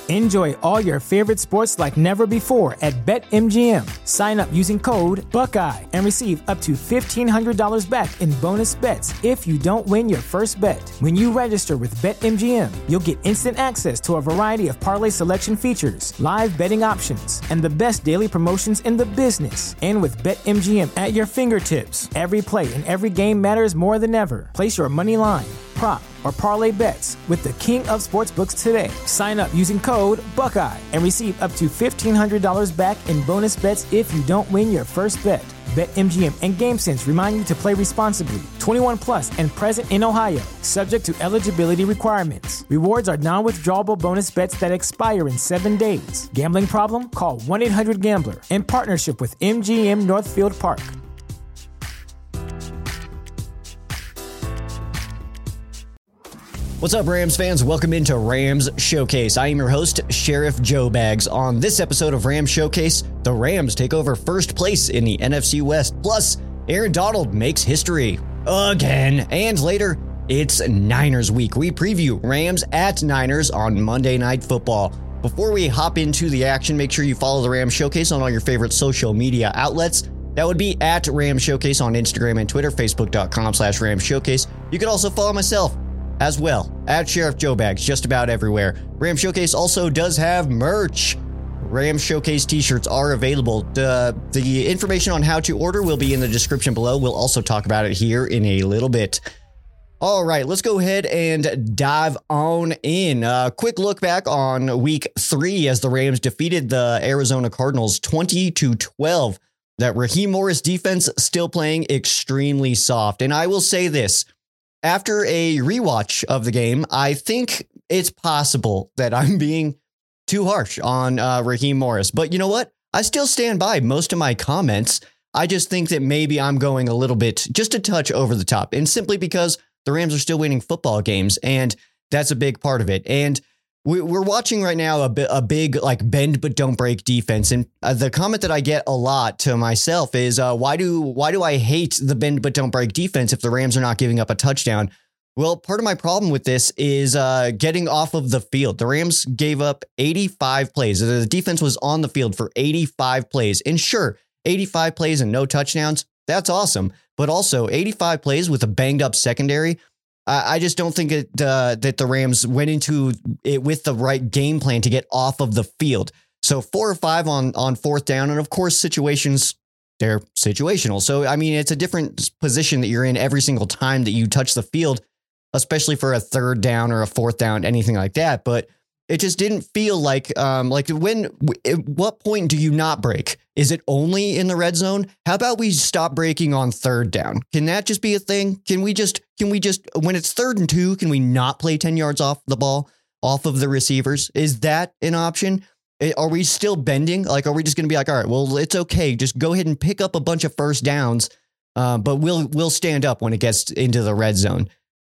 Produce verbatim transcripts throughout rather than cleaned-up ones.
Enjoy all your favorite sports like never before at BetMGM. Sign up using code Buckeye and receive up to fifteen hundred dollars back in bonus bets if you don't win your first bet. When you register with BetMGM, you'll get instant access to a variety of parlay selection features, live betting options, and the best daily promotions in the business. And with BetMGM at your fingertips, every play and every game matters more than ever. Place your money line, prop, or parlay bets with the king of sportsbooks today. Sign up using code Buckeye and receive up to fifteen hundred dollars back in bonus bets if you don't win your first bet. BetMGM and GameSense remind you to play responsibly. twenty-one plus and present in Ohio, subject to eligibility requirements. Rewards are non-withdrawable bonus bets that expire in seven days. Gambling problem? Call one eight hundred gambler in partnership with M G M Northfield Park. What's up, Rams fans? Welcome into Rams Showcase. I am your host, Sheriff Joe Bags. On this episode of Rams Showcase, the Rams take over first place in the N F C West. Plus, Aaron Donald makes history again. And later, it's Niners week. We preview Rams at Niners on Monday Night Football. Before we hop into the action, make sure you follow the Rams Showcase on all your favorite social media outlets. That would be at Rams Showcase on Instagram and Twitter, facebook.com slash Rams Showcase. You can also follow myself as well, at Sheriff Joe Bags, just about everywhere. Ram Showcase also does have merch. Ram Showcase t-shirts are available. The, the information on how to order will be in the description below. We'll also talk about it here in a little bit. All right, let's go ahead and dive on in. A quick look back on week three as the Rams defeated the Arizona Cardinals twenty to twelve. That Raheem Morris defense still playing extremely soft. And I will say this. After a rewatch of the game, I think it's possible that I'm being too harsh on uh, Raheem Morris. But you know what? I still stand by most of my comments. I just think that maybe I'm going a little bit, just a touch over the top. And simply because the Rams are still winning football games. And that's a big part of it. And we, we're watching right now a, a big like bend but don't break defense. And uh, the comment that I get a lot to myself is uh, why do why do I hate the bend but don't break defense if the Rams are not giving up a touchdown? Well, part of my problem with this is uh, getting off of the field. The Rams gave up eighty-five plays. The defense was on the field for eighty-five plays. And sure, eighty-five plays and no touchdowns. That's awesome. But also eighty-five plays with a banged up secondary. I just don't think it, uh, that the Rams went into it with the right game plan to get off of the field. So four or five on, on fourth down. And of course, situations, they're situational. So, I mean, it's a different position that you're in every single time that you touch the field, especially for a third down or a fourth down, anything like that. But it just didn't feel like um, like when at what point do you not break? Is it only in the red zone? How about we stop breaking on third down? Can that just be a thing? Can we just can we just when it's third and two, can we not play ten yards off the ball, off of the receivers? Is that an option? Are we still bending? Like, are we just going to be like, all right, well, it's OK. Just go ahead and pick up a bunch of first downs, uh, but we'll we'll stand up when it gets into the red zone.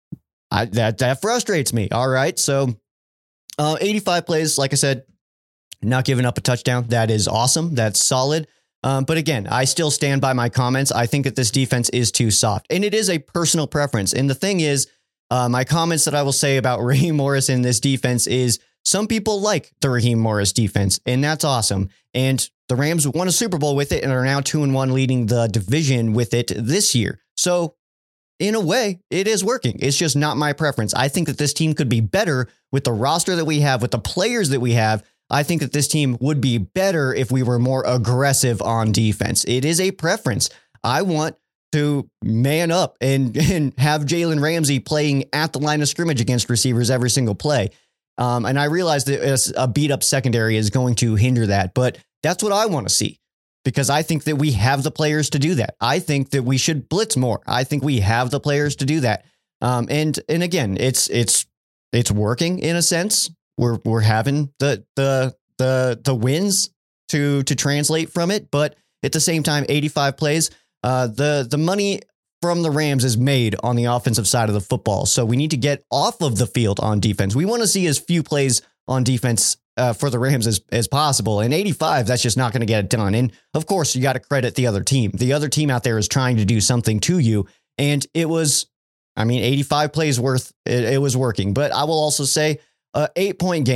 I, that that frustrates me. All right, so. Uh, eighty-five plays, like I said, not giving up a touchdown. That is awesome. That's solid. Um, but again, I still stand by my comments. I think that this defense is too soft, and it is a personal preference. And the thing is, uh, my comments that I will say about Raheem Morris in this defense is some people like the Raheem Morris defense, and that's awesome. And the Rams won a Super Bowl with it and are now two and one leading the division with it this year. So in a way, it is working. It's just not my preference. I think that this team could be better with the roster that we have, with the players that we have. I think that this team would be better if we were more aggressive on defense. It is a preference. I want to man up and, and have Jalen Ramsey playing at the line of scrimmage against receivers every single play. Um, and I realize that a beat up secondary is going to hinder that, but that's what I want to see. Because I think that we have the players to do that. I think that we should blitz more. I think we have the players to do that. Um, and and again, it's it's it's working in a sense. We're we're having the the the the wins to to translate from it, but at the same time, eighty-five plays. Uh, the the money from the Rams is made on the offensive side of the football. So we need to get off of the field on defense. We want to see as few plays on defense Uh, for the Rams as, as possible. And eighty-five, that's just not going to get it done. And of course, you got to credit the other team. The other team out there is trying to do something to you. And it was, I mean, eighty-five plays worth, it, it was working. But I will also say, a eight point game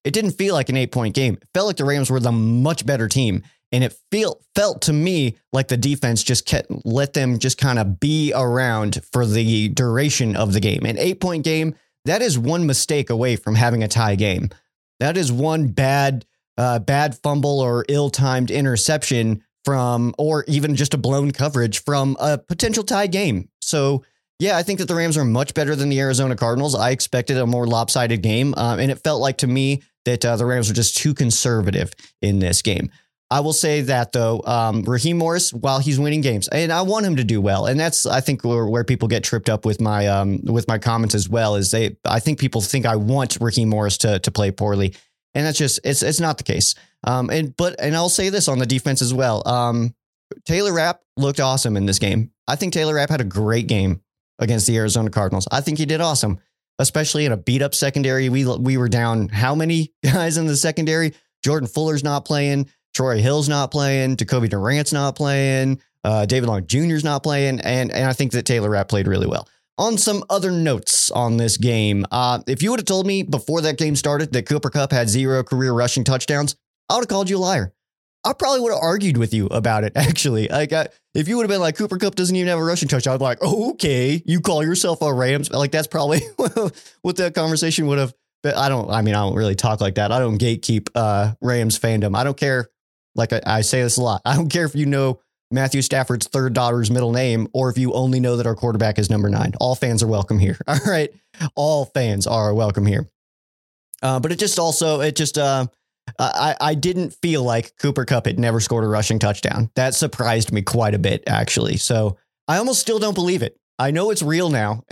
it didn't feel like an eight point game. It felt like the Rams were the much better team. And it feel, felt to me like the defense just kept, let them just kind of be around for the duration of the game. An eight point game, that is one mistake away from having a tie game. That is one bad, uh, bad fumble or ill-timed interception from, or even just a blown coverage from a potential tie game. So yeah, I think that the Rams are much better than the Arizona Cardinals. I expected a more lopsided game. Um, and it felt like to me that uh, the Rams were just too conservative in this game. I will say that, though, um, Raheem Morris, while he's winning games, and I want him to do well. And that's, I think, where, where people get tripped up with my um, with my comments as well, is they I think people think I want Raheem Morris to to play poorly. And that's just it's it's not the case. Um, and but and I'll say this on the defense as well. Um, Taylor Rapp looked awesome in this game. I think Taylor Rapp had a great game against the Arizona Cardinals. I think he did awesome, especially in a beat up secondary. We we were down how many guys in the secondary? Jordan Fuller's not playing. Troy Hill's not playing. Jacoby Durant's not playing. Uh, David Long Junior's not playing. And, and I think that Taylor Rapp played really well. On some other notes on this game, uh, if you would have told me before that game started that Cooper Kupp had zero career rushing touchdowns, I would have called you a liar. I probably would have argued with you about it, actually. Like, I, if you would have been like, Cooper Kupp doesn't even have a rushing touchdown, I'd be like, oh, okay, you call yourself a Rams. Like, that's probably what that conversation would have been. I don't, I mean, I don't really talk like that. I don't gatekeep uh, Rams fandom. I don't care. Like I, I say this a lot. I don't care if you know Matthew Stafford's third daughter's middle name or if you only know that our quarterback is number nine. All fans are welcome here. All right. All fans are welcome here. Uh, but it just also it just uh, I, I didn't feel like Cooper Kupp had never scored a rushing touchdown. That surprised me quite a bit, actually. So I almost still don't believe it. I know it's real now.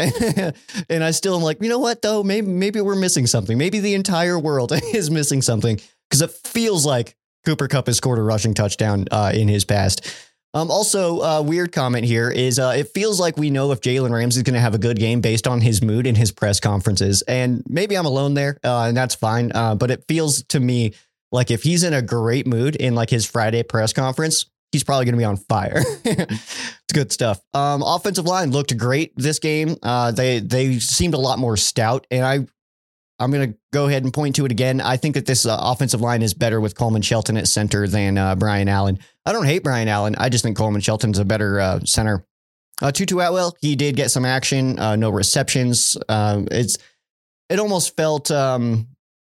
And I still am like, you know what, though? Maybe maybe we're missing something. Maybe the entire world is missing something because it feels like Cooper Kupp has scored a rushing touchdown uh, in his past. Um, also, uh, weird comment here is uh, it feels like we know if Jalen Ramsey is going to have a good game based on his mood in his press conferences. And maybe I'm alone there, uh, and that's fine. Uh, but it feels to me like if he's in a great mood in like his Friday press conference, he's probably going to be on fire. It's good stuff. Um, offensive line looked great this game. Uh, they they seemed a lot more stout, and I. I'm going to go ahead and point to it again. I think that this uh, offensive line is better with Coleman Shelton at center than uh, Brian Allen. I don't hate Brian Allen. I just think Coleman Shelton's a better uh, center. Uh, Tutu Atwell, he did get some action, uh, no receptions. Uh, it's it almost felt, um,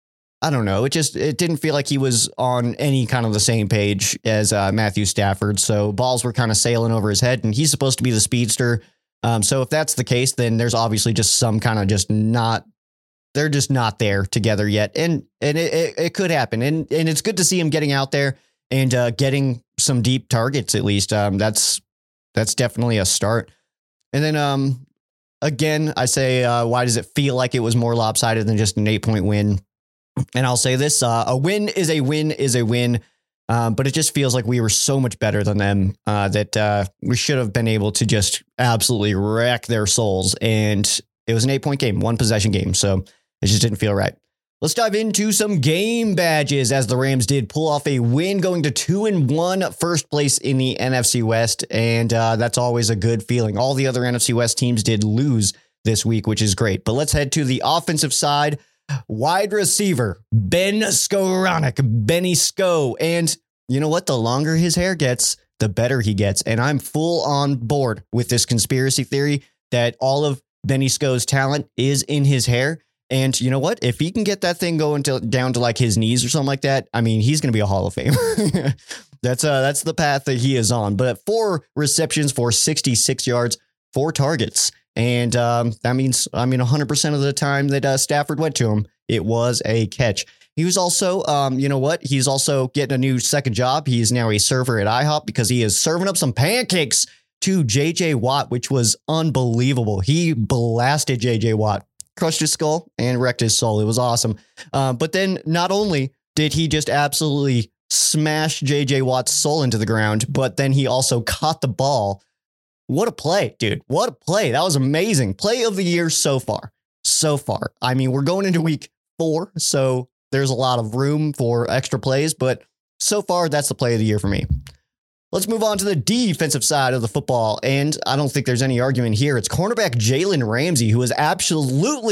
I don't know. It just it didn't feel like he was on any kind of the same page as uh, Matthew Stafford. So balls were kind of sailing over his head, and he's supposed to be the speedster. Um, so if that's the case, then there's obviously just some kind of just not. They're just not there together yet. And and it, it, it could happen. And and it's good to see him getting out there and uh, getting some deep targets, at least. Um, that's that's definitely a start. And then, um, again, I say, uh, why does it feel like it was more lopsided than just an eight point win? And I'll say this, uh, a win is a win is a win. Um, but it just feels like we were so much better than them uh, that uh, we should have been able to just absolutely wreck their souls. And it was an eight point game, one possession game. So it just didn't feel right. Let's dive into some game badges as the Rams did pull off a win, going to two and one, first place in the N F C West. And uh, that's always a good feeling. All the other N F C West teams did lose this week, which is great. But let's head to the offensive side. Wide receiver, Ben Skowronek, Benny Sko. And you know what? The longer his hair gets, the better he gets. And I'm full on board with this conspiracy theory that all of Benny Sko's talent is in his hair. And you know what? If he can get that thing going to, down to like his knees or something like that, I mean, he's going to be a Hall of Famer. that's uh, that's the path that he is on. But four receptions for sixty-six yards, four targets. And um, that means, I mean, one hundred percent of the time that uh, Stafford went to him, it was a catch. He was also, um, you know what? He's also getting a new second job. He is now a server at IHOP because he is serving up some pancakes to J J Watt, which was unbelievable. He blasted J J Watt. Crushed his skull and wrecked his soul. It was awesome. Uh, but then not only did he just absolutely smash J J Watt's soul into the ground, but then he also caught the ball. What a play, dude. What a play. That was amazing. Play of the year so far. So far. I mean, we're going into week four, so there's a lot of room for extra plays, but so far, that's the play of the year for me. Let's move on to the defensive side of the football, and I don't think there's any argument here. It's cornerback Jalen Ramsey, who is absolutely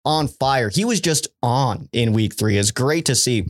on fire. He was just on in week three. It's great to see.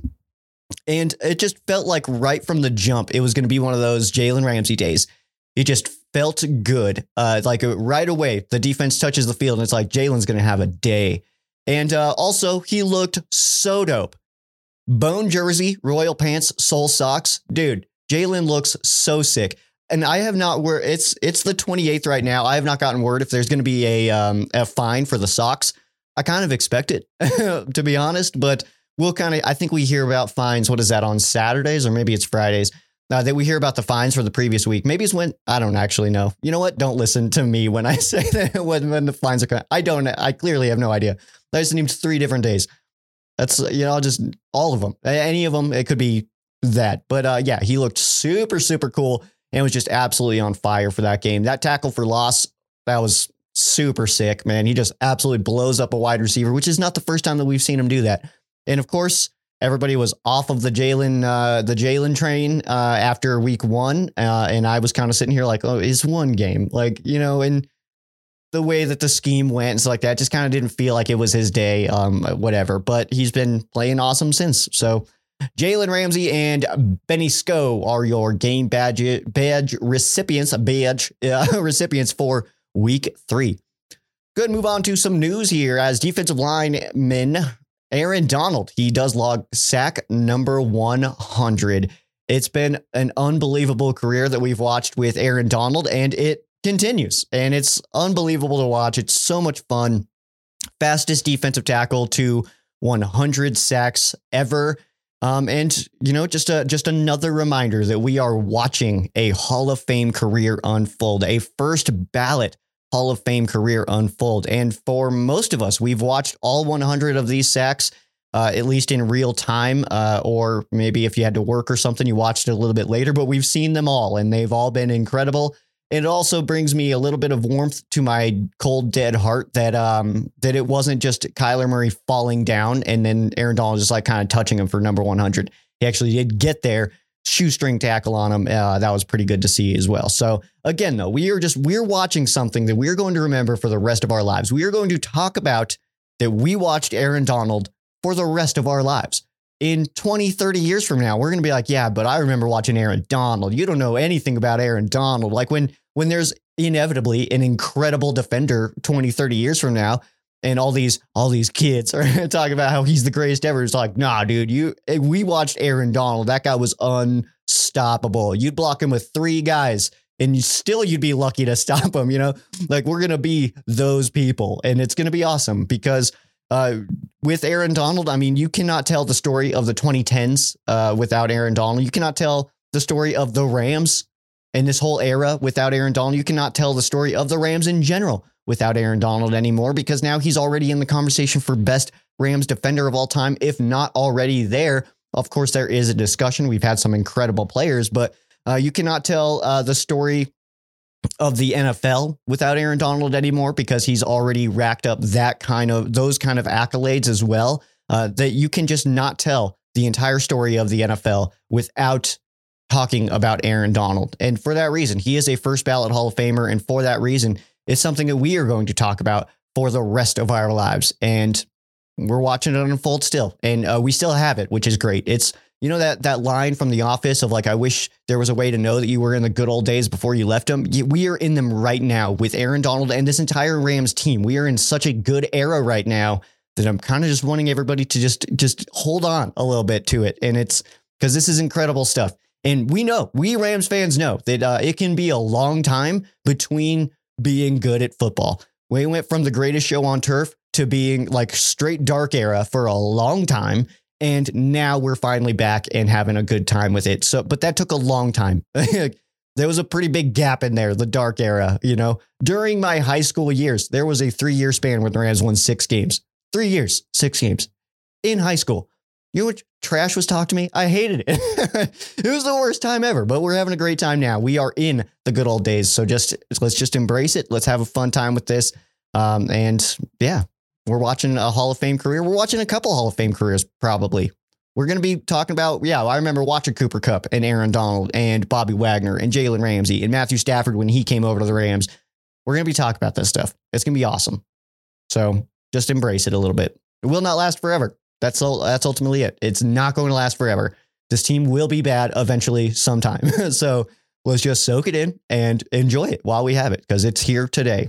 And it just felt like right from the jump, it was going to be one of those Jalen Ramsey days. It just felt good. Uh, like right away, the defense touches the field and it's like Jalen's going to have a day. And uh, also, he looked so dope. Bone jersey, royal pants, soul socks. Dude, Jalen looks so sick. And I have not word. It's it's the twenty-eighth right now. I have not gotten word if there's going to be a um, a fine for the socks. I kind of expect it, to be honest, but we'll kind of I think we hear about fines. What is that, on Saturdays or maybe it's Fridays? Uh, that we hear about the fines for the previous week. Maybe it's when I don't actually know. You know what? Don't listen to me when I say that when, when the fines are coming. I don't. I clearly have no idea. I just named three different days. That's, you know, just all of them. Any of them. It could be that. But uh, yeah, he looked super, super cool and was just absolutely on fire for that game. That tackle for loss, that was super sick, man. He just absolutely blows up a wide receiver, which is not the first time that we've seen him do that. And of course, everybody was off of the Jalen, uh, the Jalen train uh, after week one. Uh, and I was kind of sitting here like, oh, it's one game. Like, you know, and the way that the scheme went and stuff like that just kind of didn't feel like it was his day, um, whatever. But he's been playing awesome since. So Jalen Ramsey and Benny Sko are your game badge, badge recipients, badge uh, recipients for week three. Good. Move on to some news here as defensive lineman Aaron Donald. He does log sack number one hundred. It's been an unbelievable career that we've watched with Aaron Donald, and it continues. And it's unbelievable to watch. It's so much fun. Fastest defensive tackle to one hundred sacks ever. Um, and, you know, just a, just another reminder that we are watching a Hall of Fame career unfold, a first ballot Hall of Fame career unfold. And for most of us, we've watched all one hundred of these sacks, uh, at least in real time, uh, or maybe if you had to work or something, you watched it a little bit later, but we've seen them all and they've all been incredible. It also brings me a little bit of warmth to my cold, dead heart that um, that it wasn't just Kyler Murray falling down and then Aaron Donald just like kind of touching him for number one hundred. He actually did get there, shoestring tackle on him. Uh, that was pretty good to see as well. So again, though, we are just we're watching something that we're going to remember for the rest of our lives. We are going to talk about that we watched Aaron Donald for the rest of our lives. In twenty, thirty years from now, we're going to be like, yeah, but I remember watching Aaron Donald. You don't know anything about Aaron Donald. Like when when there's inevitably an incredible defender twenty, thirty years from now, and all these all these kids are talking about how he's the greatest ever. It's like, nah, dude, you we watched Aaron Donald. That guy was unstoppable. You'd block him with three guys and you still you'd be lucky to stop him. You know, like we're going to be those people, and it's going to be awesome because uh, with Aaron Donald, I mean, you cannot tell the story of the twenty tens uh, without Aaron Donald. You cannot tell the story of the Rams in this whole era without Aaron Donald. You cannot tell the story of the Rams in general without Aaron Donald anymore, because now he's already in the conversation for best Rams defender of all time, if not already there. Of course, there is a discussion. We've had some incredible players, but uh, you cannot tell uh, the story of the N F L without Aaron Donald anymore, because he's already racked up that kind of those kind of accolades as well, uh, that you can just not tell the entire story of the N F L without talking about Aaron Donald. And for that reason, he is a first ballot Hall of Famer. And for that reason, it's something that we are going to talk about for the rest of our lives. And we're watching it unfold still. And uh, we still have it, which is great. It's, you know, that that line from The Office of like, I wish there was a way to know that you were in the good old days before you left them. We are in them right now with Aaron Donald and this entire Rams team. We are in such a good era right now that I'm kind of just wanting everybody to just just hold on a little bit to it. And it's because this is incredible stuff. And we know, we Rams fans know that uh, it can be a long time between being good at football. We went from the greatest show on turf to being like straight dark era for a long time. And now we're finally back and having a good time with it. So, but that took a long time. There was a pretty big gap in there, the dark era. You know, during my high school years, there was a three year span where the Rams won six games, three years, six games in high school. You know what trash was talked to me? I hated it. It was the worst time ever, but we're having a great time now. We are in the good old days. So just let's just embrace it. Let's have a fun time with this. Um, and yeah, we're watching a Hall of Fame career. We're watching a couple Hall of Fame careers, probably. We're going to be talking about, yeah, I remember watching Cooper Kupp and Aaron Donald and Bobby Wagner and Jalen Ramsey and Matthew Stafford when he came over to the Rams. We're going to be talking about this stuff. It's going to be awesome. So Just embrace it a little bit. It will not last forever. That's that's ultimately it. It's not going to last forever. This team will be bad eventually sometime. So let's just soak it in and enjoy it while we have it, because it's here today.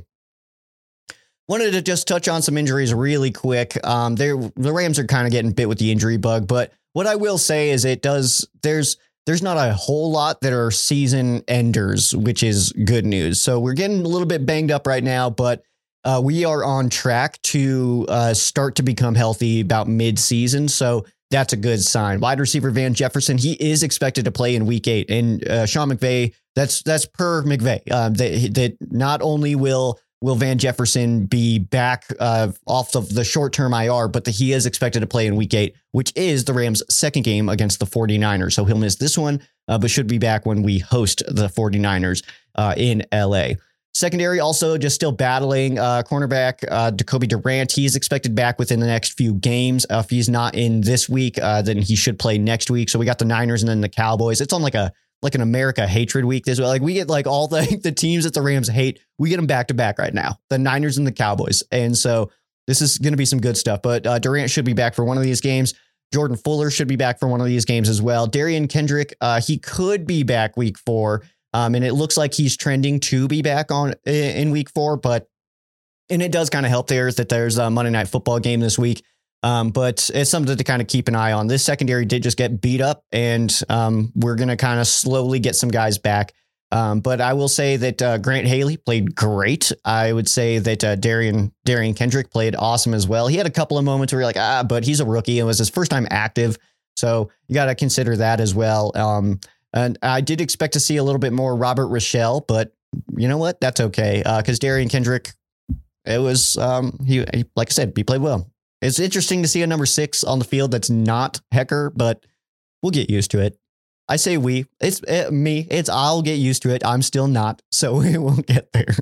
Wanted to just touch on some injuries really quick. Um, the Rams are kind of getting bit with the injury bug, but what I will say is it does, there's there's not a whole lot that are season enders, which is good news. So we're getting a little bit banged up right now, but uh, we are on track to uh, start to become healthy about mid-season. So that's a good sign. Wide receiver Van Jefferson, he is expected to play in week eight. And uh, Sean McVay, that's that's per McVay. Uh, that, that not only will will Van Jefferson be back uh, off of the short-term I R, but that he is expected to play in week eight, which is the Rams' second game against the 49ers. So he'll miss this one, uh, but should be back when we host the 49ers uh, in L A. Secondary also just still battling uh, cornerback uh, Jacoby Durant. He's expected back within the next few games. Uh, if he's not in this week, uh, then he should play next week. So we got the Niners and then the Cowboys. It's on like a like an America hatred week this way. Like we get like all the, the teams that the Rams hate. We get them back to back right now. The Niners and the Cowboys. And so this is going to be some good stuff. But uh, Durant should be back for one of these games. Jordan Fuller should be back for one of these games as well. Darian Kendrick, uh, he could be back week four. Um, and it looks like he's trending to be back on in week four, but, and it does kind of help there that there's a Monday Night Football game this week. Um, but it's something to kind of keep an eye on. This secondary did just get beat up, and um, we're going to kind of slowly get some guys back. Um, but I will say that uh, Grant Haley played great. I would say that uh, Darian, Darian Kendrick played awesome as well. He had a couple of moments where you're like, ah, but he's a rookie. It was his first time active. So you got to consider that as well. Um, And I did expect to see a little bit more Robert Rochelle, but you know what? That's okay. Uh, cause Darian Kendrick, it was, um, he, he, like I said, he played well. It's interesting to see a number six on the field. That's not Hecker, but we'll get used to it. I say we, it's it, me, it's, I'll get used to it. I'm still not, so we won't get there.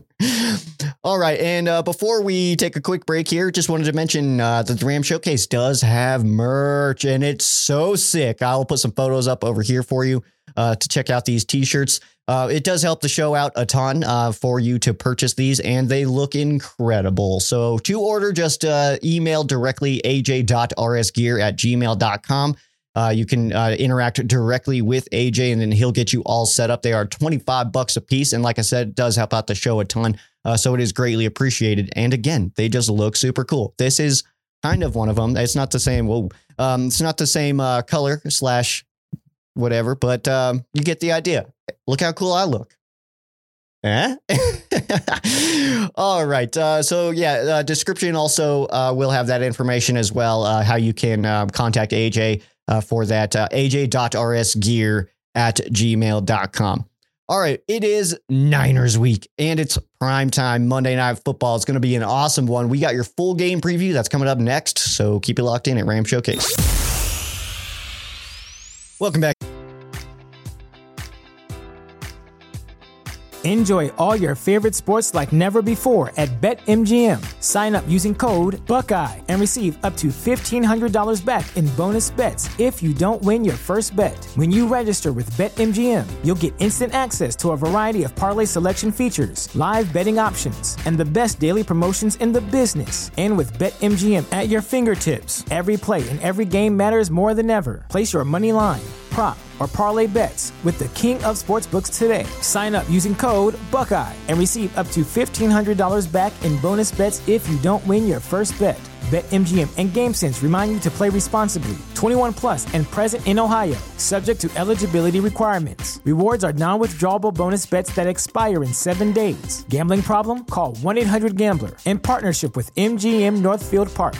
All right. And uh, before we take a quick break here, just wanted to mention uh, that the Ram Showcase does have merch, and it's so sick. I'll put some photos up over here for you uh, to check out these t-shirts. Uh, it does help the show out a ton uh, for you to purchase these, and they look incredible. So to order, just uh, email directly a j dot r s gear at gmail dot com. Uh, you can uh, interact directly with A J, and then he'll get you all set up. They are twenty-five bucks a piece. And like I said, it does help out the show a ton. Uh, so it is greatly appreciated. And again, they just look super cool. This is kind of one of them. It's not the same. Well, um, it's not the same uh, color slash whatever, but um, you get the idea. Look how cool I look. Eh? All right. Uh, so yeah, uh, description also uh, will have that information as well. Uh, how you can uh, contact A J uh, for that. Uh, a j dot r s gear at gmail dot com. All right. It is Niners week, and it's prime time Monday Night Football. It's going to be an awesome one. We got your full game preview that's coming up next. So keep it locked in at Ram Showcase. Welcome back. Enjoy all your favorite sports like never before at BetMGM. Sign up using code Buckeye and receive up to fifteen hundred dollars back in bonus bets if you don't win your first bet. When you register with BetMGM, you'll get instant access to a variety of parlay selection features, live betting options, and the best daily promotions in the business. And with BetMGM at your fingertips, every play and every game matters more than ever. Place your money line, prop, or parlay bets with the king of sportsbooks today. Sign up using code Buckeye and receive up to fifteen hundred dollars back in bonus bets if you don't win your first bet. BetMGM and GameSense remind you to play responsibly. twenty-one plus and present in Ohio, subject to eligibility requirements. Rewards are non-withdrawable bonus bets that expire in seven days. Gambling problem? Call one eight hundred gambler in partnership with M G M Northfield Park.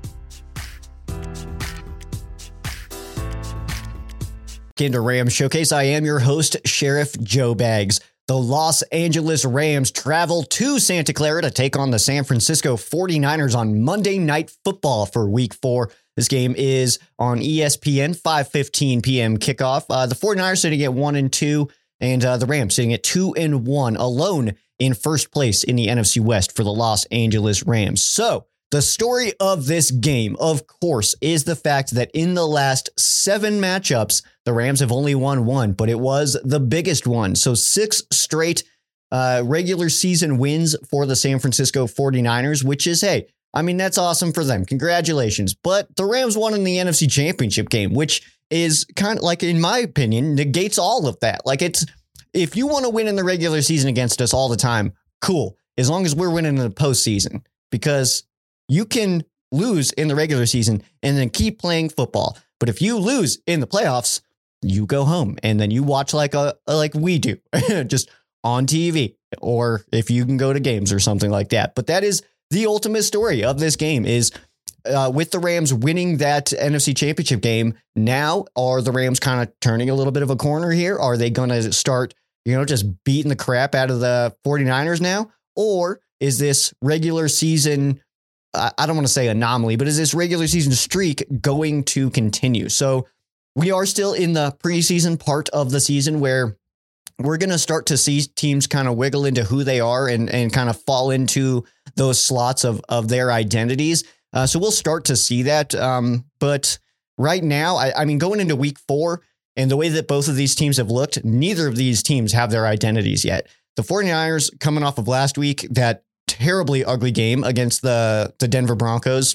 Into Rams Showcase. I am your host, Sheriff Joe Bags. The Los Angeles Rams travel to Santa Clara to take on the San Francisco forty-niners on Monday Night Football for week four. This game is on E S P N, five fifteen p.m. kickoff. Uh, the forty-niners sitting at one and two, and uh, the Rams sitting at two and one, alone in first place in the N F C West for the Los Angeles Rams. So the story of this game, of course, is the fact that in the last seven matchups, the Rams have only won one, but it was the biggest one. So six straight uh, regular season wins for the San Francisco forty-niners, which is, hey, I mean, that's awesome for them. Congratulations. But the Rams won in the N F C Championship game, which is kind of like, in my opinion, negates all of that. Like, it's, if you want to win in the regular season against us all the time, cool. As long as we're winning in the postseason, because you can lose in the regular season and then keep playing football. But if you lose in the playoffs, you go home and then you watch like a like we do, just on T V, or if you can go to games or something like that. But that is the ultimate story of this game, is uh, with the Rams winning that N F C Championship game. Now, are the Rams kind of turning a little bit of a corner here? Are they going to start, you know, just beating the crap out of the 49ers now? Or is this regular season, I don't want to say anomaly, but is this regular season streak going to continue? So we are still in the preseason part of the season, where we're going to start to see teams kind of wiggle into who they are and, and kind of fall into those slots of, of their identities. Uh, so we'll start to see that. Um, but right now, I, I mean, going into week four and the way that both of these teams have looked, neither of these teams have their identities yet. The 49ers coming off of last week, that terribly ugly game against the, the Denver Broncos.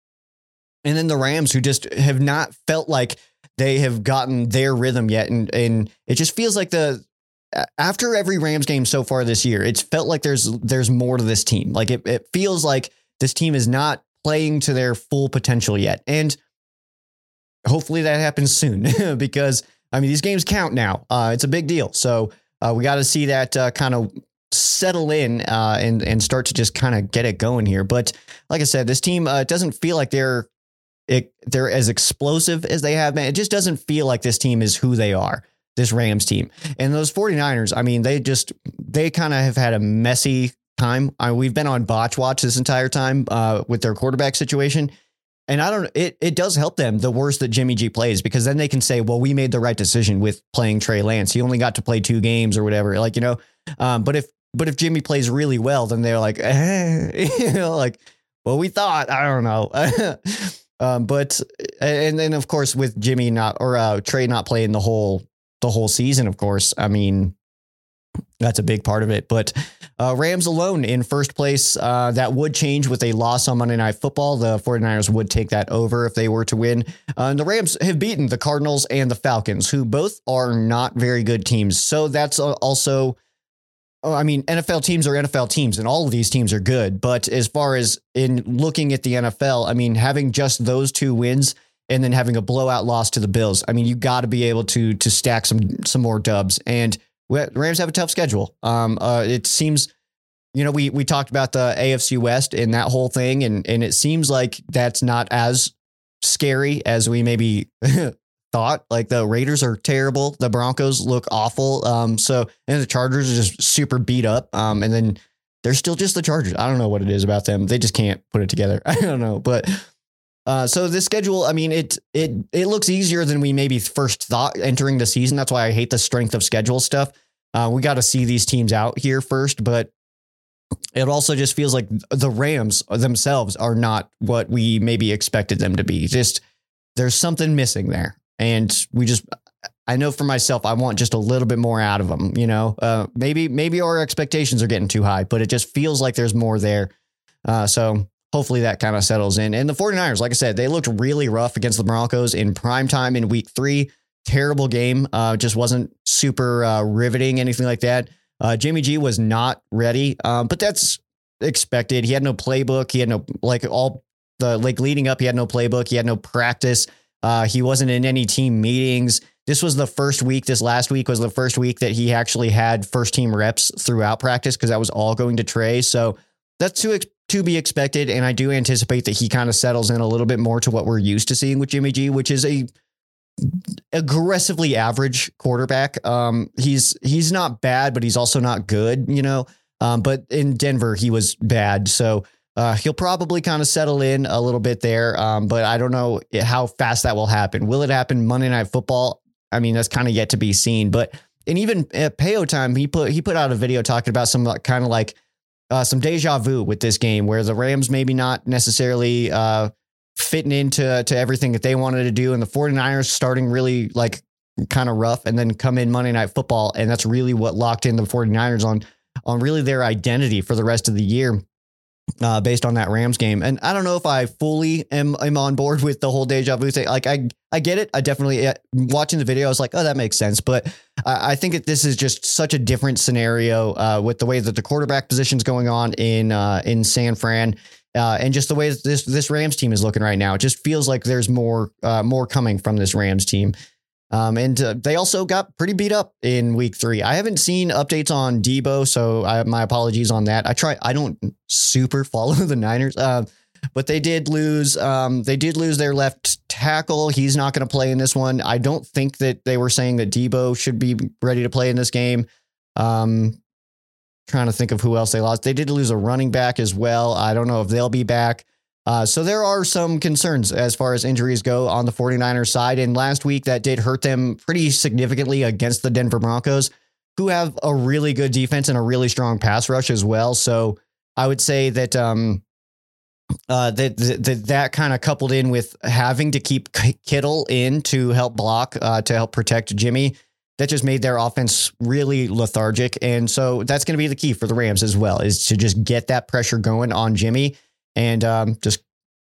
And then the Rams, who just have not felt like they have gotten their rhythm yet. And, and it just feels like the, after every Rams game so far this year, it's felt like there's, there's more to this team. Like it, it feels like this team is not playing to their full potential yet. And hopefully that happens soon, because I mean, these games count now. Uh, it's a big deal. So uh, we got to see that uh, kind of settle in uh, and, and start to just kind of get it going here. But like I said, this team uh, doesn't feel like they're, it, they're as explosive as they have been. It just doesn't feel like this team is who they are, this Rams team. And those 49ers, I mean, they just, they kind of have had a messy time. I, we've been on botch watch this entire time uh, with their quarterback situation. And I don't, it, it does help them the worse that Jimmy G plays, because then they can say, well, we made the right decision with playing Trey Lance. He only got to play two games or whatever. Like, you know, um, but if, but if Jimmy plays really well, then they're like, eh, you know, like, well, we thought, I don't know. um, but, and then of course with Jimmy not, or uh, Trey not playing the whole, the whole season, of course, I mean, that's a big part of it. But uh, Rams alone in first place. Uh, that would change with a loss on Monday Night Football. The 49ers would take that over if they were to win. Uh, and the Rams have beaten the Cardinals and the Falcons, who both are not very good teams. So that's also, I mean, N F L teams are N F L teams, and all of these teams are good. But as far as in looking at the N F L, I mean, having just those two wins and then having a blowout loss to the Bills, I mean, you got to be able to to stack some some more dubs. And the Rams have a tough schedule. Um, uh, it seems, you know, we we talked about the A F C West and that whole thing, and and it seems like that's not as scary as we maybe thought. Like the Raiders are terrible, the Broncos look awful. Um, so and the Chargers are just super beat up. Um, and then they're still just the Chargers. I don't know what it is about them. They just can't put it together. I don't know, but. Uh, so this schedule, I mean, it it it looks easier than we maybe first thought entering the season. That's why I hate the strength of schedule stuff. Uh, we got to see these teams out here first, but it also just feels like the Rams themselves are not what we maybe expected them to be. Just there's something missing there, and we just, I know for myself, I want just a little bit more out of them. You know, uh, maybe maybe our expectations are getting too high, but it just feels like there's more there. Uh, so. Hopefully that kind of settles in. And the 49ers, like I said, they looked really rough against the Broncos in prime time in week three. Terrible game. Uh, just wasn't super uh, riveting, anything like that. Uh, Jimmy G was not ready, um, but that's expected. He had no playbook. He had no, like all the, like leading up, he had no playbook. He had no practice. Uh, he wasn't in any team meetings. This was the first week. This last week was the first week that he actually had first team reps throughout practice, because that was all going to Trey. So that's too expensive. To be expected, and I do anticipate that he kind of settles in a little bit more to what we're used to seeing with Jimmy G, which is a aggressively average quarterback. Um, he's he's not bad, but he's also not good, you know. Um, but in Denver, he was bad, so uh, he'll probably kind of settle in a little bit there. Um, but I don't know how fast that will happen. Will it happen Monday Night Football? I mean, that's kind of yet to be seen. But and even at Payo time, he put he put out a video talking about some kind of like. Uh, some deja vu with this game, where the Rams maybe not necessarily uh, fitting into to everything that they wanted to do, and the 49ers starting really like kind of rough, and then come in Monday Night Football, and that's really what locked in the 49ers on on really their identity for the rest of the year. uh, based on that Rams game. And I don't know if I fully am, am on board with the whole deja vu thing. Like I, I get it. I definitely uh, watching the video, I was like, oh, that makes sense. But I, I think that this is just such a different scenario uh, with the way that the quarterback position is going on in uh, in San Fran. Uh, and just the way that this this Rams team is looking right now, it just feels like there's more uh, more coming from this Rams team. Um, and uh, they also got pretty beat up in week three. I haven't seen updates on Debo, so I, my apologies on that. I try. I don't super follow the Niners, uh, but they did lose. Um, they did lose their left tackle. He's not going to play in this one. I don't think that they were saying that Debo should be ready to play in this game. Um, Trying to think of who else they lost. They did lose a running back as well. I don't know if they'll be back. Uh, so there are some concerns as far as injuries go on the 49ers side. And last week that did hurt them pretty significantly against the Denver Broncos, who have a really good defense and a really strong pass rush as well. So I would say that um, uh, that, that, that kind of coupled in with having to keep Kittle in to help block, uh, to help protect Jimmy, that just made their offense really lethargic. And so that's going to be the key for the Rams as well, is to just get that pressure going on Jimmy and um, just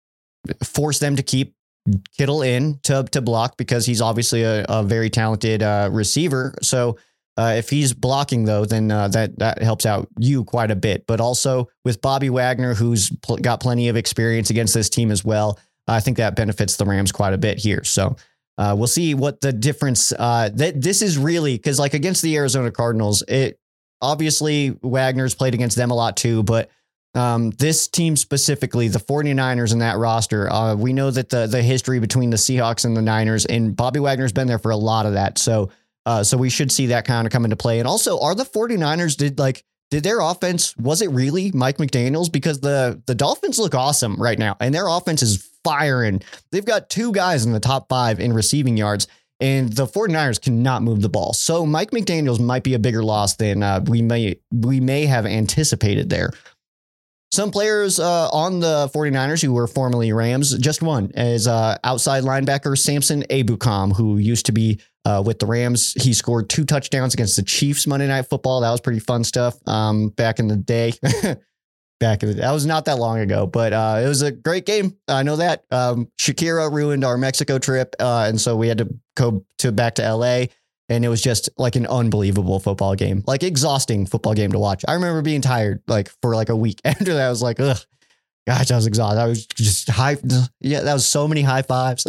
force them to keep Kittle in to, to block, because he's obviously a, a very talented uh, receiver. So uh, if he's blocking, though, then uh, that, that helps out you quite a bit. But also with Bobby Wagner, who's pl- got plenty of experience against this team as well, I think that benefits the Rams quite a bit here. So Uh, we'll see what the difference uh, that this is really, because like against the Arizona Cardinals, it obviously Wagner's played against them a lot too. But um, this team specifically, the 49ers and that roster, uh, we know that the the history between the Seahawks and the Niners, and Bobby Wagner's been there for a lot of that. So uh, so we should see that kind of come into play. And also, are the 49ers did like did their offense, was it really Mike McDaniels? Because the the Dolphins look awesome right now, and their offense is firing. They've got two guys in the top five in receiving yards, and the 49ers cannot move the ball. So Mike McDaniels might be a bigger loss than uh, we may we may have anticipated there. Some players uh, on the 49ers who were formerly Rams, just one, is uh, outside linebacker Samson Ebukam, who used to be uh, with the Rams. He scored two touchdowns against the Chiefs Monday Night Football. That was pretty fun stuff um, back in the day. Back in the day. That was not that long ago, but uh, it was a great game. I know that. Um, Shakira ruined our Mexico trip, uh, and so we had to go to back to L A, and it was just like an unbelievable football game, like exhausting football game to watch. I remember being tired like for like a week after that. I was like, ugh, gosh, I was exhausted. I was just high. Yeah, that was so many high fives.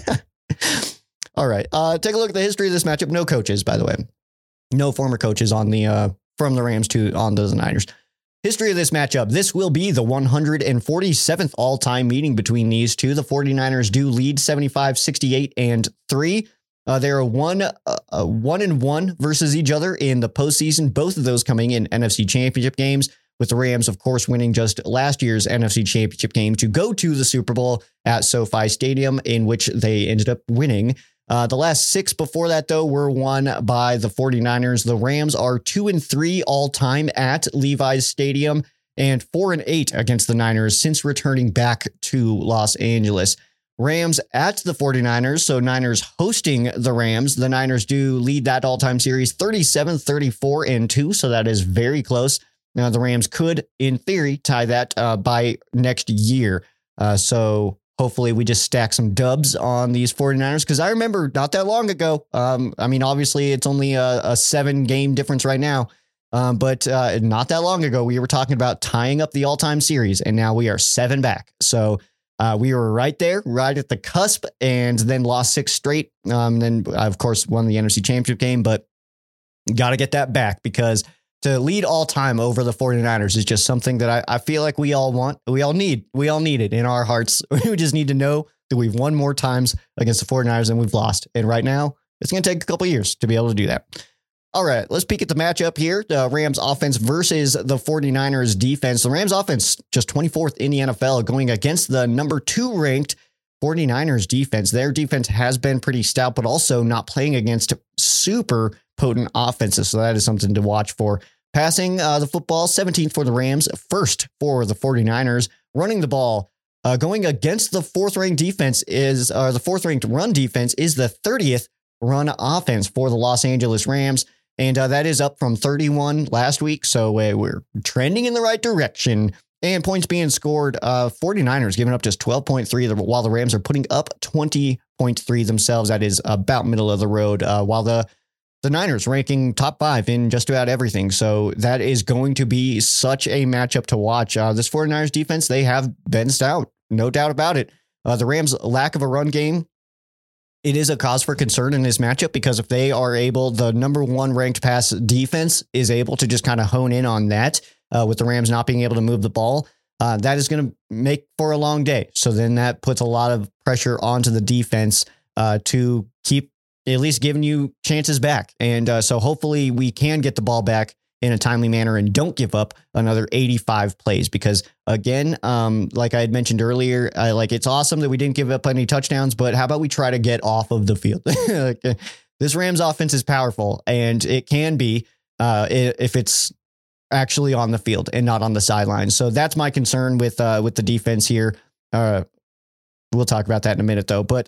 All right, uh, take a look at the history of this matchup. No coaches, by the way. No former coaches on the uh, from the Rams to on those Niners. History of this matchup. This will be the one hundred forty-seventh all-time meeting between these two. The 49ers do lead seventy-five, sixty-eight, and three. Uh, they're one, uh, one and one versus each other in the postseason. Both of those coming in N F C Championship games, with the Rams, of course, winning just last year's N F C Championship game to go to the Super Bowl at SoFi Stadium, in which they ended up winning. Uh, the last six before that, though, were won by the 49ers. The Rams are two and three all time at Levi's Stadium, and four and eight against the Niners since returning back to Los Angeles. Rams at the 49ers. So Niners hosting the Rams. The Niners do lead that all time series thirty-seven, thirty-four, and two. So that is very close. Now the Rams could, in theory, tie that uh, by next year. Uh, so hopefully we just stack some dubs on these 49ers, because I remember not that long ago. Um, I mean, obviously it's only a, a seven game difference right now. Um, but uh, not that long ago, we were talking about tying up the all-time series, and now we are seven back. So uh, we were right there, right at the cusp, and then lost six straight. Um, then, of course, won the N F C Championship game, but got to get that back, because to lead all time over the 49ers is just something that I, I feel like we all want. We all need. We all need it in our hearts. We just need to know that we've won more times against the 49ers than we've lost. And right now, it's going to take a couple of years to be able to do that. All right, let's peek at the matchup here. The Rams offense versus the 49ers defense. The Rams offense just twenty-fourth in the N F L, going against the number two ranked 49ers defense. Their defense has been pretty stout, but also not playing against super potent offenses. So that is something to watch for. Passing uh, the football, seventeenth for the Rams, first for the 49ers. Running the ball, uh, going against the fourth ranked defense is, uh, the fourth ranked run defense is the thirtieth run offense for the Los Angeles Rams. And uh, that is up from thirty-one last week. So uh, we're trending in the right direction And points being scored, uh, 49ers giving up just twelve point three, while the Rams are putting up twenty point three themselves. That is about middle of the road, uh, while the, the Niners ranking top five in just about everything. So that is going to be such a matchup to watch. Uh, this 49ers defense, they have been stout, no doubt about it. Uh, the Rams' lack of a run game, it is a cause for concern in this matchup, because if they are able, the number one ranked pass defense is able to just kind of hone in on that, uh, with the Rams not being able to move the ball, uh, that is going to make for a long day. So then that puts a lot of pressure onto the defense uh, to keep at least giving you chances back. And uh, so hopefully we can get the ball back in a timely manner and don't give up another eighty-five plays, because again, um, like I had mentioned earlier, I like, it's awesome that we didn't give up any touchdowns, but how about we try to get off of the field? Like, this Rams offense is powerful, and it can be, uh, if it's actually on the field and not on the sidelines. So that's my concern with, uh, with the defense here. Uh, we'll talk about that in a minute though, but,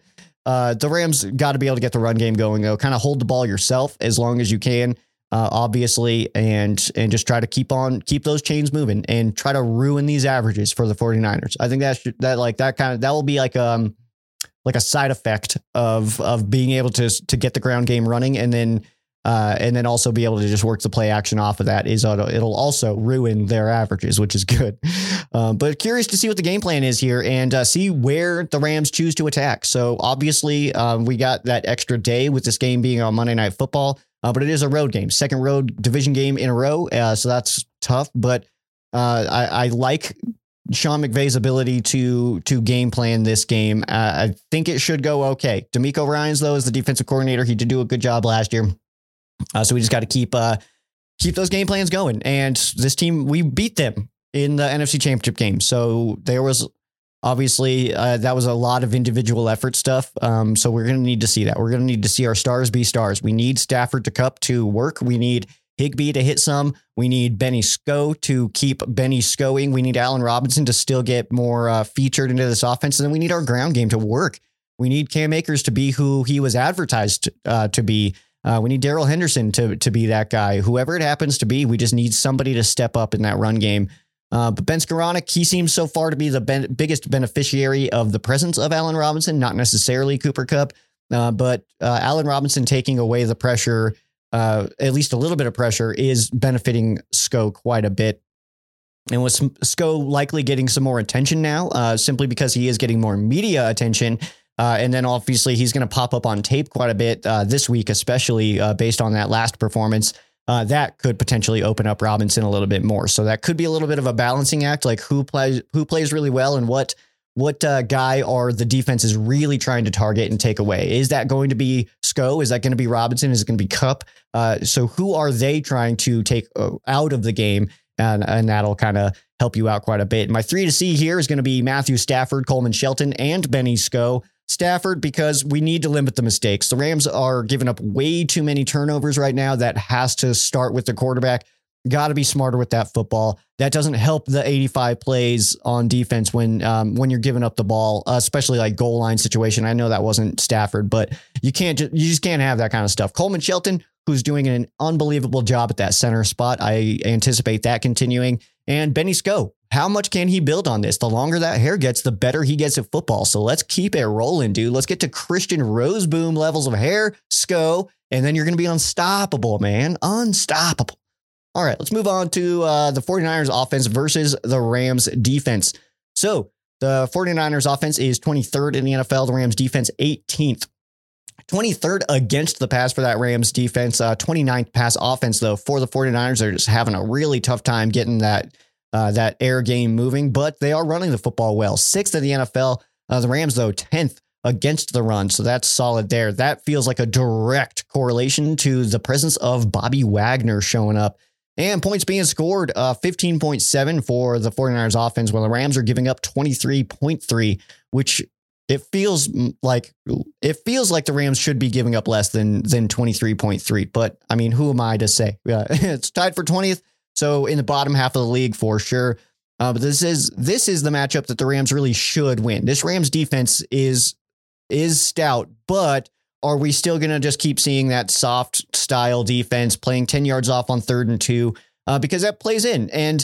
uh, the Rams got to be able to get the run game going though, kind of hold the ball yourself as long as you can. Uh, obviously, and and just try to keep on keep those chains moving and try to ruin these averages for the 49ers. I think that should, that like that kind of that will be like um like a side effect of of being able to to get the ground game running, and then uh, and then also be able to just work the play action off of that. Is it'll, it'll also ruin their averages, which is good. Um, but curious to see what the game plan is here, and uh, see where the Rams choose to attack. So obviously, um, we got that extra day with this game being on Monday Night Football. Uh, but it is a road game, second road division game in a row. Uh, so that's tough. But uh, I, I like Sean McVay's ability to to game plan this game. Uh, I think it should go okay. DeMeco Ryans, though, is the defensive coordinator. He did do a good job last year. Uh, so we just got to keep uh, keep those game plans going. And this team, we beat them in the N F C Championship game. So there was obviously uh, that was a lot of individual effort stuff. Um, so we're going to need to see that. We're going to need to see our stars be stars. We need Stafford to Kupp to work. We need Higbee to hit some. We need Benny Sko to keep Benny Skoing. We need Allen Robinson to still get more uh, featured into this offense. And then we need our ground game to work. We need Cam Akers to be who he was advertised uh, to be. Uh, we need Darrell Henderson to, to be that guy. Whoever it happens to be, we just need somebody to step up in that run game. Uh, but Ben Skoranek, he seems so far to be the ben- biggest beneficiary of the presence of Allen Robinson, not necessarily Cooper Kupp, uh, but uh, Allen Robinson taking away the pressure, uh, at least a little bit of pressure, is benefiting Sko quite a bit. And with Sko likely getting some more attention now, uh, simply because he is getting more media attention. Uh, and then obviously he's going to pop up on tape quite a bit uh, this week, especially uh, based on that last performance. Uh, that could potentially open up Robinson a little bit more. So that could be a little bit of a balancing act, like who plays who plays really well and what what uh, guy are the defense is really trying to target and take away. Is that going to be Sko? Is that going to be Robinson? Is it going to be Kupp? Uh, so who are they trying to take uh, out of the game? And, and that'll kind of help you out quite a bit. My three to see here is going to be Matthew Stafford, Coleman Shelton, and Benny Sko. Stafford, because we need to limit the mistakes. The Rams are giving up way too many turnovers right now. That has to start with the quarterback. Got to be smarter with that football. That doesn't help the eighty-five plays on defense when um, when you're giving up the ball, uh, especially like goal line situation. I know that wasn't Stafford, but you can't ju- you just can't have that kind of stuff. Coleman Shelton, who's doing an unbelievable job at that center spot. I anticipate that continuing. And Benny Sko, how much can he build on this? The longer that hair gets, the better he gets at football. So let's keep it rolling, dude. Let's get to Christian Roseboom levels of hair, Sko, and then you're going to be unstoppable, man. Unstoppable. All right, let's move on to uh, the 49ers offense versus the Rams defense. So the 49ers offense is twenty-third in the N F L. The Rams defense eighteenth. twenty-third against the pass for that Rams defense. Uh, twenty-ninth pass offense, though, for the 49ers. They're just having a really tough time getting that uh, that air game moving, but they are running the football well. Sixth in the N F L. Uh, the Rams, though, tenth against the run. So that's solid there. That feels like a direct correlation to the presence of Bobby Wagner showing up. And points being scored, uh, fifteen point seven for the 49ers offense, while the Rams are giving up twenty-three point three, which it feels like it feels like the Rams should be giving up less than than twenty-three point three. But I mean, who am I to say? Uh, it's tied for twentieth. So in the bottom half of the league for sure. Uh, but this is this is the matchup that the Rams really should win. This Rams defense is is stout, but are we still going to just keep seeing that soft style defense playing ten yards off on third and two? Uh, because that plays in. And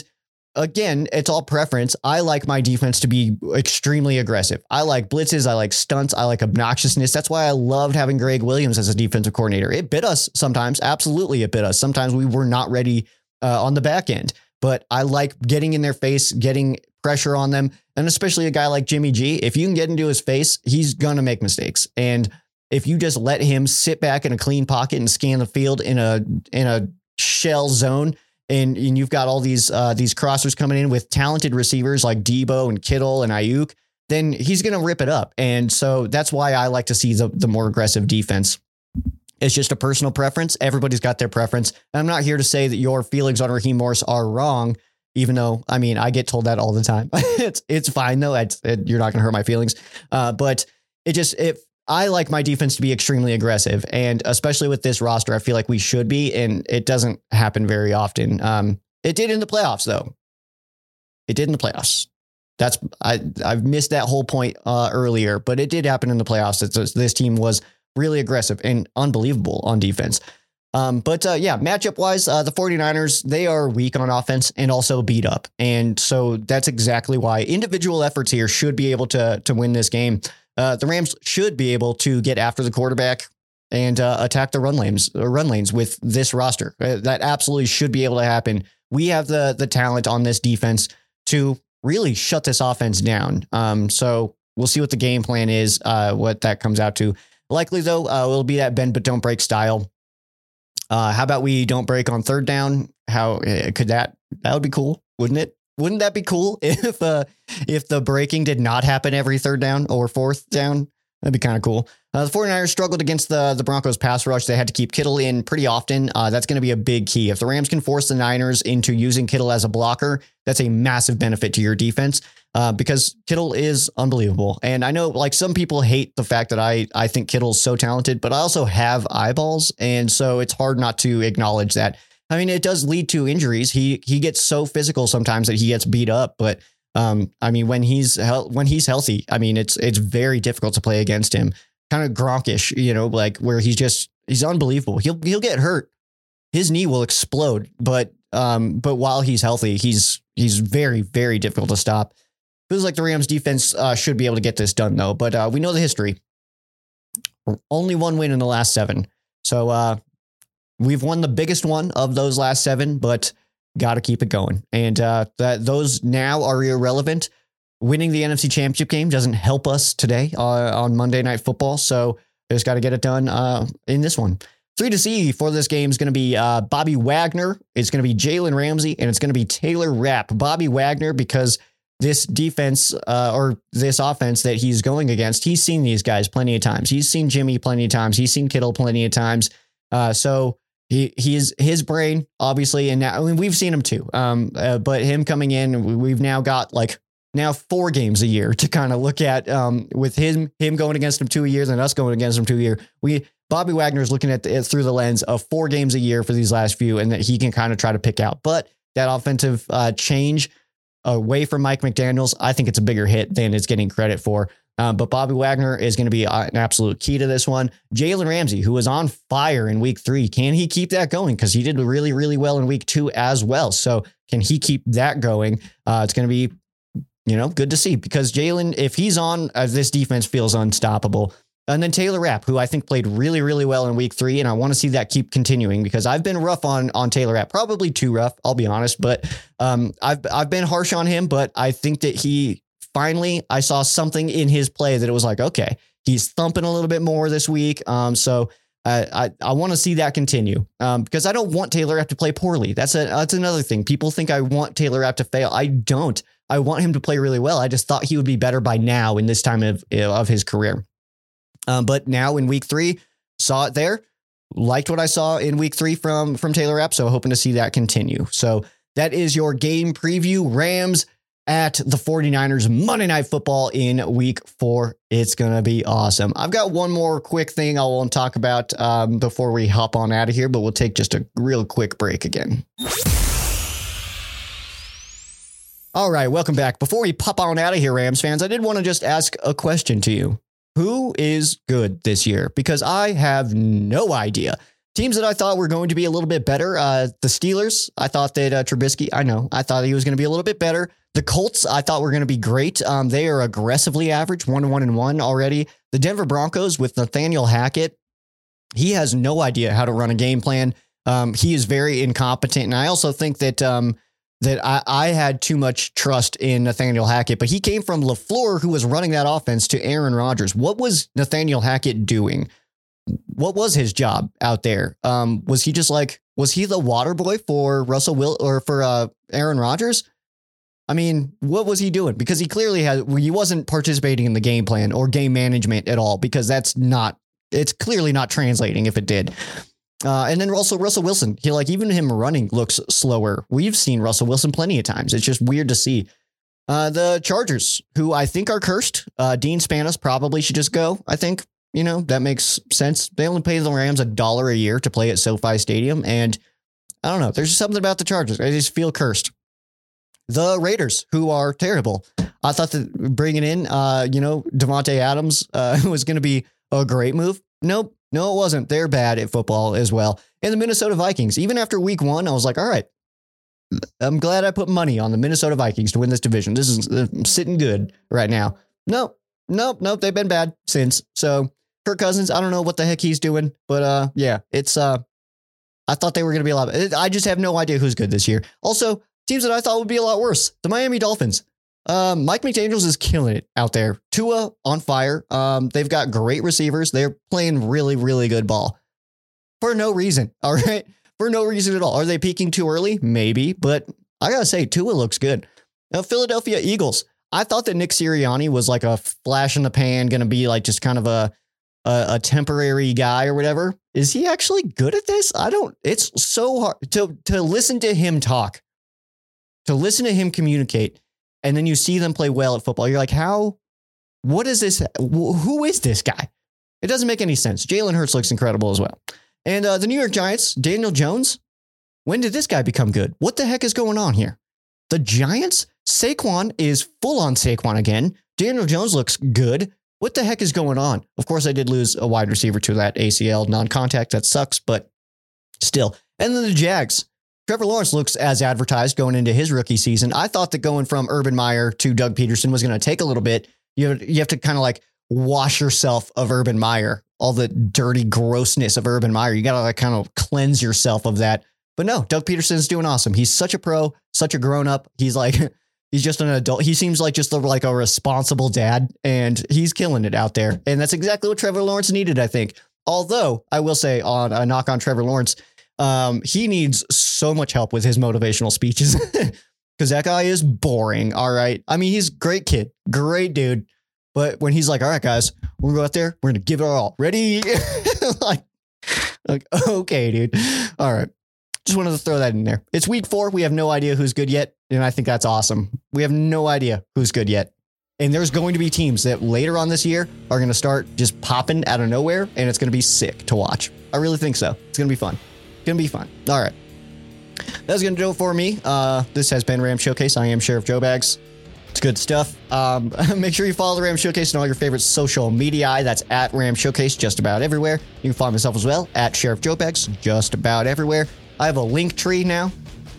again, it's all preference. I like my defense to be extremely aggressive. I like blitzes. I like stunts. I like obnoxiousness. That's why I loved having Greg Williams as a defensive coordinator. It bit us sometimes. Absolutely, it bit us. Sometimes we were not ready uh, on the back end. But I like getting in their face, getting pressure on them. And especially a guy like Jimmy G, if you can get into his face, he's going to make mistakes. And if you just let him sit back in a clean pocket and scan the field in a in a shell zone, and, and you've got all these uh, these crossers coming in with talented receivers like Debo and Kittle and Ayuk, then he's going to rip it up. And so that's why I like to see the, the more aggressive defense. It's just a personal preference. Everybody's got their preference. And I'm not here to say that your feelings on Raheem Morris are wrong, even though, I mean, I get told that all the time. it's it's fine, though. It's, it, you're not going to hurt my feelings. Uh, but it just, if I like my defense to be extremely aggressive, and especially with this roster, I feel like we should be, and it doesn't happen very often. Um, it did in the playoffs, though. It did in the playoffs. That's I I've missed that whole point uh, earlier, but it did happen in the playoffs. It's, this team was really aggressive and unbelievable on defense. Um, but uh, yeah, matchup wise, uh, the 49ers, they are weak on offense and also beat up. And so that's exactly why individual efforts here should be able to, to win this game. Uh, the Rams should be able to get after the quarterback and uh, attack the run lanes, uh, run lanes with this roster. Uh, that absolutely should be able to happen. We have the, the talent on this defense to really shut this offense down. Um, so we'll see what the game plan is, uh, what that comes out to. Likely, though, uh, it'll be that bend but don't break style. Uh, how about we don't break on third down? How uh, could that? That would be cool, wouldn't it? Wouldn't that be cool if uh, if the breaking did not happen every third down or fourth down? That'd be kind of cool. Uh, the 49ers struggled against the, the Broncos pass rush. They had to keep Kittle in pretty often. Uh, that's going to be a big key. If the Rams can force the Niners into using Kittle as a blocker, that's a massive benefit to your defense uh, because Kittle is unbelievable. And I know like some people hate the fact that I, I think Kittle's so talented, but I also have eyeballs. And so it's hard not to acknowledge that. I mean, it does lead to injuries. He he gets so physical sometimes that he gets beat up. But um, I mean, when he's when he's healthy, I mean, it's it's very difficult to play against him. Kind of Gronkish, you know, like where he's just he's unbelievable. He'll he'll get hurt. His knee will explode. But um, but while he's healthy, he's he's very, very difficult to stop. Feels like the Rams defense uh, should be able to get this done, though. But uh, we know the history. Only one win in the last seven. So uh, we've won the biggest one of those last seven, but got to keep it going. And uh, that those now are irrelevant. Winning the N F C Championship game doesn't help us today uh, on Monday Night Football. So just got to get it done uh, in this one. Three to see for this game is going to be uh, Bobby Wagner. It's going to be Jalen Ramsey, and it's going to be Taylor Rapp. Bobby Wagner, because this defense uh, or this offense that he's going against, he's seen these guys plenty of times. He's seen Jimmy plenty of times. He's seen Kittle plenty of times. Uh, so he he's his brain, obviously, and now I mean, we've seen him too. Um, uh, but him coming in, we've now got like now four games a year to kind of look at um, with him him going against him two years and us going against him two year. We Bobby Wagner is looking at it through the lens of four games a year for these last few, and that he can kind of try to pick out. But that offensive uh, change away from Mike McDaniels, I think it's a bigger hit than it's getting credit for. Um, but Bobby Wagner is going to be an absolute key to this one. Jalen Ramsey, who was on fire in week three, can he keep that going? Because he did really, really well in week two as well. So can he keep that going? Uh, it's going to be, you know, good to see, because Jalen, if he's on, uh, this defense feels unstoppable. And then Taylor Rapp, who I think played really, really well in week three. And I want to see that keep continuing, because I've been rough on, on Taylor Rapp, probably too rough, I'll be honest, but um, I've, I've been harsh on him, but I think that he finally, I saw something in his play that it was like, okay, he's thumping a little bit more this week. Um, so uh, I, I want to see that continue um, because I don't want Taylor Rapp to play poorly. That's a, that's another thing. People think I want Taylor Rapp to fail. I don't. I want him to play really well. I just thought he would be better by now in this time of, of his career. Um, but now in week three, saw it there, liked what I saw in week three from, from Taylor Rapp. So hoping to see that continue. So that is your game preview. Rams at the 49ers Monday Night Football in week four. It's going to be awesome. I've got one more quick thing I want to talk about um, before we hop on out of here, but we'll take just a real quick break again. All right, welcome back. Before we pop on out of here, Rams fans, I did want to just ask a question to you. Who is good this year? Because I have no idea. Teams that I thought were going to be a little bit better, uh, the Steelers. I thought that uh, Trubisky, I know, I thought he was going to be a little bit better. The Colts, I thought were going to be great. Um, they are aggressively average, one one and one already. The Denver Broncos with Nathaniel Hackett, he has no idea how to run a game plan. Um, he is very incompetent, and I also think that um, that I, I had too much trust in Nathaniel Hackett. But he came from LaFleur, who was running that offense, to Aaron Rodgers. What was Nathaniel Hackett doing? What was his job out there? Um, was he just like, was he the water boy for Russell Will or for uh, Aaron Rodgers? I mean, what was he doing? Because he clearly had, he wasn't participating in the game plan or game management at all, because that's not, it's clearly not translating if it did. Uh, and then also Russell Wilson, he like, even him running looks slower. We've seen Russell Wilson plenty of times. It's just weird to see. Uh, the Chargers, who I think are cursed. Uh, Dean Spanos probably should just go, I think. You know, that makes sense. They only pay the Rams a dollar a year to play at SoFi Stadium. And I don't know, there's just something about the Chargers. I just feel cursed. The Raiders, who are terrible. I thought that bringing in, uh, you know, Devontae Adams uh, was going to be a great move. Nope. No, it wasn't. They're bad at football as well. And the Minnesota Vikings, even after week one, I was like, all right, I'm glad I put money on the Minnesota Vikings to win this division. This is I'm sitting good right now. Nope. Nope. Nope. They've been bad since. So Kirk Cousins, I don't know what the heck he's doing, but uh, yeah, it's uh, I thought they were going to be a lot. I just have no idea who's good this year. Also, teams that I thought would be a lot worse. The Miami Dolphins. Um, Mike McDaniels is killing it out there. Tua on fire. Um, they've got great receivers. They're playing really, really good ball for no reason. All right. For no reason at all. Are they peaking too early? Maybe, but I gotta say, Tua looks good. Now, Philadelphia Eagles. I thought that Nick Sirianni was like a flash in the pan, going to be like just kind of a, a, a temporary guy or whatever. Is he actually good at this? I don't, it's so hard to, to listen to him talk, to listen to him communicate. And then you see them play well at football. You're like, how, what is this? Who is this guy? It doesn't make any sense. Jalen Hurts looks incredible as well. And uh, the New York Giants, Daniel Jones. When did this guy become good? What the heck is going on here? The Giants, Saquon is full on Saquon again. Daniel Jones looks good. What the heck is going on? Of course, I did lose a wide receiver to that A C L non-contact. That sucks, but still. And then the Jags. Trevor Lawrence looks as advertised going into his rookie season. I thought that going from Urban Meyer to Doug Peterson was going to take a little bit. You have, you have to kind of like wash yourself of Urban Meyer, all the dirty grossness of Urban Meyer. You got to like kind of cleanse yourself of that. But no, Doug Peterson's doing awesome. He's such a pro, such a grown up. He's like, he's just an adult. He seems like just a, like a responsible dad, and he's killing it out there. And that's exactly what Trevor Lawrence needed, I think. Although I will say on a knock on Trevor Lawrence, Um, he needs so much help with his motivational speeches because that guy is boring. All right. I mean, he's a great kid, great dude. But when he's like, all right, guys, we're going to go out there. We're going to give it our all. Ready? like, like, okay, dude. All right. Just wanted to throw that in there. It's week four. We have no idea who's good yet. And I think that's awesome. We have no idea who's good yet. And there's going to be teams that later on this year are going to start just popping out of nowhere. And it's going to be sick to watch. I really think so. It's going to be fun. Gonna be fun. All right. That's gonna do it for me. Uh, this has been Ram Showcase. I am Sheriff Joe Bags. It's good stuff. Um, make sure you follow the Ram Showcase on all your favorite social media. That's at Ram Showcase just about everywhere. You can follow myself as well at Sheriff Joe Bags just about everywhere. I have a link tree now.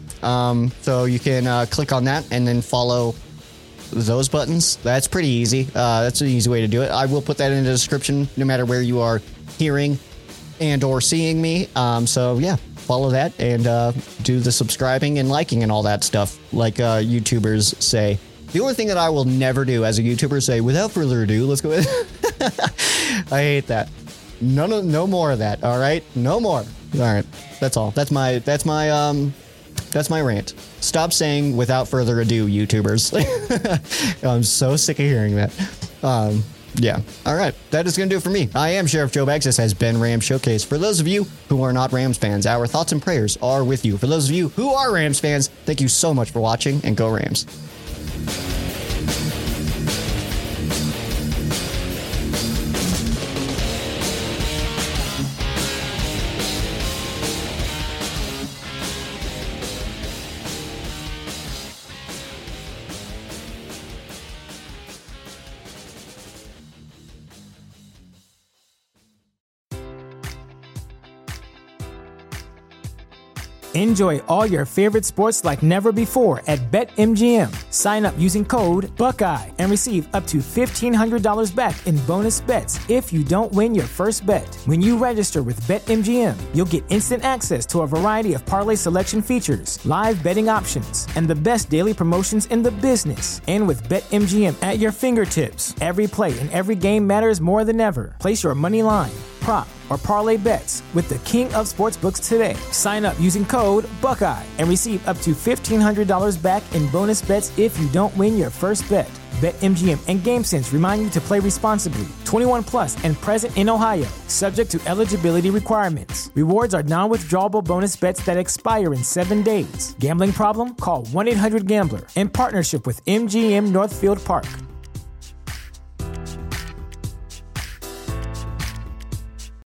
Um, so you can uh, click on that and then follow those buttons. That's pretty easy. Uh, that's an easy way to do it. I will put that in the description no matter where you are hearing and or seeing me. Um, so yeah, follow that and uh, do the subscribing and liking and all that stuff like uh, YouTubers say. The only thing that I will never do as a YouTuber is say, without further ado, let's go. I hate that. No, no, no more of that. All right. No more. All right. That's all. That's my, that's my, um, that's my rant. Stop saying without further ado, YouTubers. I'm so sick of hearing that. Um, Yeah. All right. That is going to do it for me. I am Sheriff Joe Bags. This has been Rams Showcase. For those of you who are not Rams fans, our thoughts and prayers are with you. For those of you who are Rams fans, thank you so much for watching, and go Rams. Enjoy all your favorite sports like never before at BetMGM. Sign up using code Buckeye and receive up to fifteen hundred dollars back in bonus bets if you don't win your first bet. When you register with BetMGM, you'll get instant access to a variety of parlay selection features, live betting options, and the best daily promotions in the business. And with BetMGM at your fingertips, every play and every game matters more than ever. Place your money line, prop, or parlay bets with the king of sportsbooks today. Sign up using code Buckeye and receive up to fifteen hundred dollars back in bonus bets if you don't win your first bet. BetMGM and GameSense remind you to play responsibly. twenty-one plus and present in Ohio, subject to eligibility requirements. Rewards are non-withdrawable bonus bets that expire in seven days. Gambling problem? Call one eight hundred gambler in partnership with M G M Northfield Park.